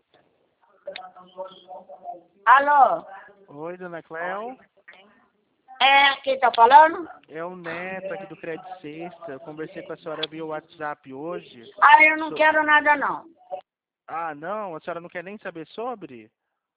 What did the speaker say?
Alô? Oi, dona Cléo. É, quem tá falando? É o Neto aqui do Crédito Sexta. Eu conversei com a senhora via WhatsApp hoje. Ah, eu não quero nada, não. Ah, não? A senhora não quer nem saber sobre?